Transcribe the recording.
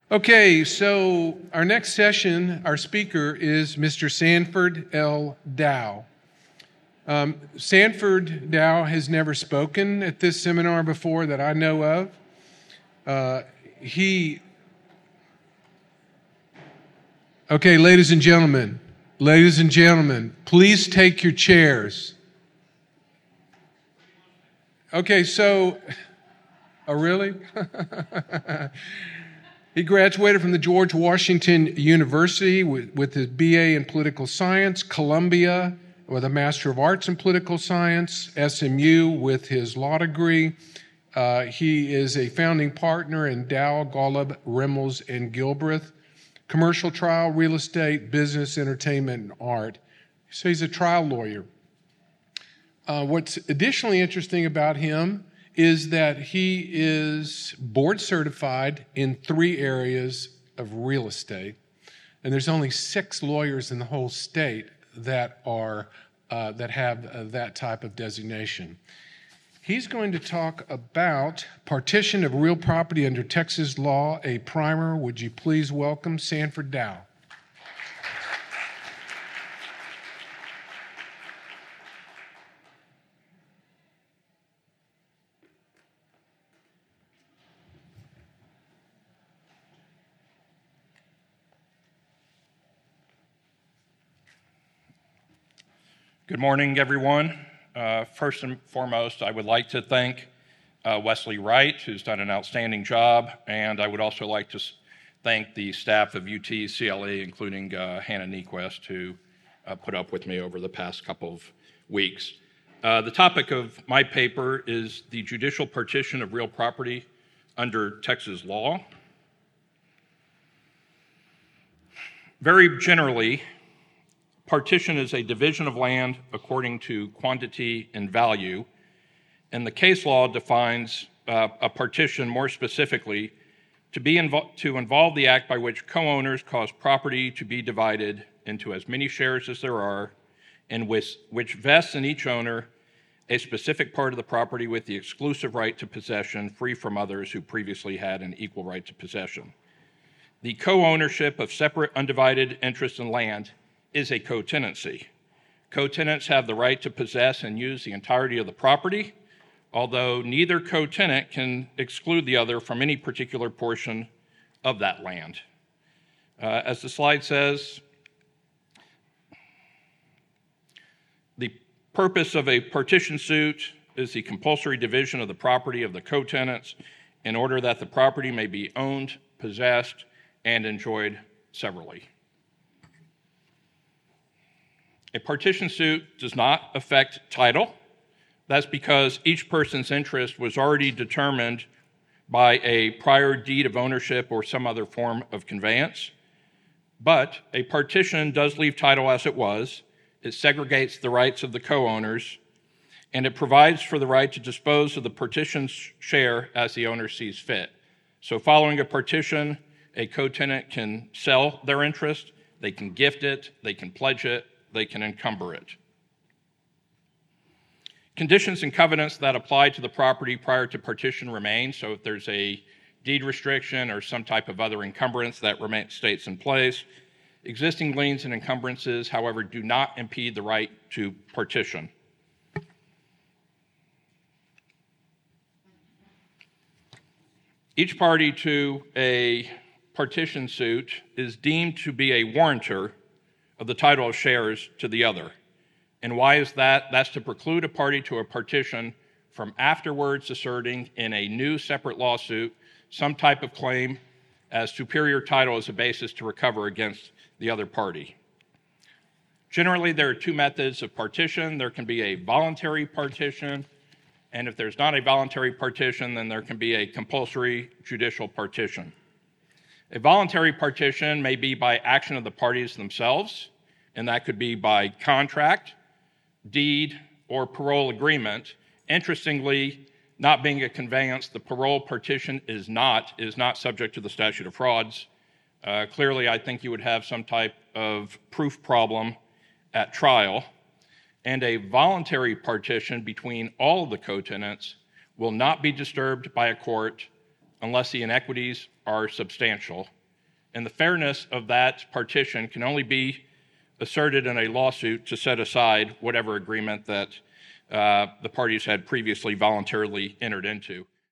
Okay, so our next session, our speaker is Mr. Sanford L. Dow. Sanford Dow has never spoken at this seminar before that I know of. Okay, ladies and gentlemen, please take your chairs. Okay, oh really? He graduated from the George Washington University with his BA in Political Science, Columbia with a Master of Arts in Political Science, SMU with his law degree. He is a founding partner in Dow, Golub, Rimmels, and Gilbreth, commercial trial, real estate, business, entertainment, and art. So he's a trial lawyer. What's additionally interesting about him is that he is board certified in 3 areas of real estate, and there's only 6 lawyers in the whole state that have that type of designation. He's going to talk about partition of real property under Texas law, a primer. Would you please welcome Sanford Dow? Good morning, everyone. First and foremost, I would like to thank Wesley Wright, who's done an outstanding job, and I would also like to thank the staff of UT-CLE, including Hannah Niequist, who put up with me over the past couple of weeks. The topic of my paper is the judicial partition of real property under Texas law. Very generally, partition is a division of land according to quantity and value, and the case law defines a partition more specifically to involve the act by which co-owners cause property to be divided into as many shares as there are, and which vests in each owner a specific part of the property with the exclusive right to possession, free from others who previously had an equal right to possession. The co-ownership of separate undivided interests in land is a co-tenancy. Co-tenants have the right to possess and use the entirety of the property, although neither co-tenant can exclude the other from any particular portion of that land. As the slide says, the purpose of a partition suit is the compulsory division of the property of the co-tenants in order that the property may be owned, possessed, and enjoyed severally. A partition suit does not affect title. That's because each person's interest was already determined by a prior deed of ownership or some other form of conveyance. But a partition does leave title as it was. It segregates the rights of the co-owners, and it provides for the right to dispose of the partition's share as the owner sees fit. So following a partition, a co-tenant can sell their interest, they can gift it, they can pledge it, they can encumber it. Conditions and covenants that apply to the property prior to partition remain. So if there's a deed restriction or some type of other encumbrance that stays in place, existing liens and encumbrances, however, do not impede the right to partition. Each party to a partition suit is deemed to be a warrantor of the title of shares to the other. And why is that? That's to preclude a party to a partition from afterwards asserting in a new separate lawsuit some type of claim as superior title as a basis to recover against the other party. Generally, there are 2 methods of partition. There can be a voluntary partition, and if there's not a voluntary partition, then there can be a compulsory judicial partition. A voluntary partition may be by action of the parties themselves, and that could be by contract, deed, or parole agreement. Interestingly, not being a conveyance, the parole partition is not subject to the statute of frauds. Clearly, I think you would have some type of proof problem at trial. And a voluntary partition between all of the co-tenants will not be disturbed by a court unless the inequities are substantial. And the fairness of that partition can only be asserted in a lawsuit to set aside whatever agreement that the parties had previously voluntarily entered into.